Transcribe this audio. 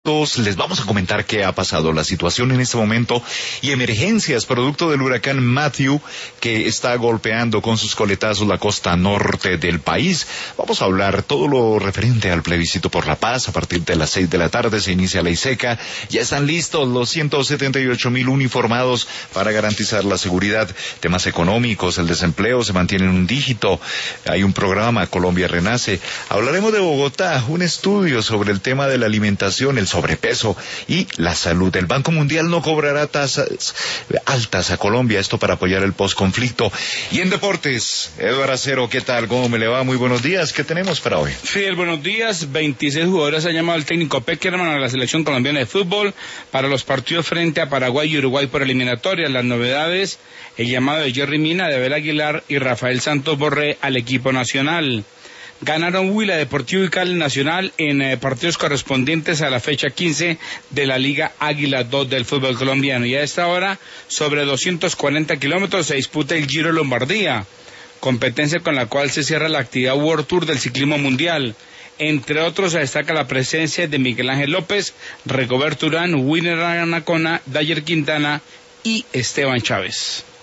Les vamos a comentar qué ha pasado, la situación en este momento y emergencias producto del huracán Matthew que está golpeando con sus coletazos la costa norte del país. Vamos a hablar todo lo referente al plebiscito por la paz. A partir de las 6 de la tarde se inicia la ISECA. Ya están listos los 178,000 uniformados para garantizar la seguridad. Temas económicos, el desempleo se mantiene en un dígito. Hay un programa, Colombia Renace. Hablaremos de Bogotá, un estudio sobre el tema de la alimentación, el sobrepeso y la salud. El Banco Mundial no cobrará tasas altas a Colombia, esto para apoyar el posconflicto. Y en deportes, Eduardo Acero, ¿qué tal? ¿Cómo me le va? Muy buenos días. ¿Qué tenemos para hoy? Fidel, buenos días. 26 jugadores ha llamado el técnico Peckerman a la selección colombiana de fútbol para los partidos frente a Paraguay y Uruguay por eliminatorias. Las novedades, el llamado de Jerry Mina, de Abel Aguilar y Rafael Santos Borré al equipo nacional. Ganaron Huila, Deportivo y Cali Nacional en partidos correspondientes a la fecha 15 de la Liga Águila 2 del fútbol colombiano. Y a esta hora, sobre 240 kilómetros, se disputa el Giro Lombardía, competencia con la cual se cierra la actividad World Tour del ciclismo mundial. Entre otros, se destaca la presencia de Miguel Ángel López, Rigoberto Urán, Winner Anacona, Dayer Quintana y Esteban Chávez.